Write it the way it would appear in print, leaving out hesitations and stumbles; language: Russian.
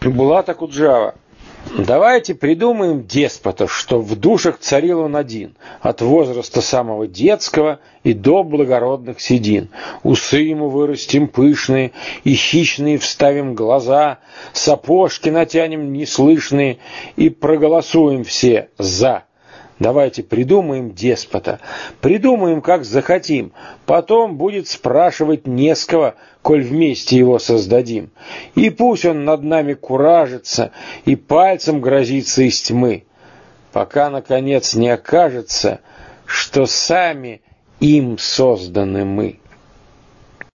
Булат Акуджава. Давайте придумаем деспота, что в душах царил он один, от возраста самого детского и до благородных седин. Усы ему вырастим пышные, и хищные вставим глаза, сапожки натянем неслышные, и проголосуем все «за». Давайте придумаем деспота, придумаем, как захотим, потом будет спрашивать не с кого, коль вместе его создадим. И пусть он над нами куражится и пальцем грозится из тьмы, пока, наконец, не окажется, что сами им созданы мы.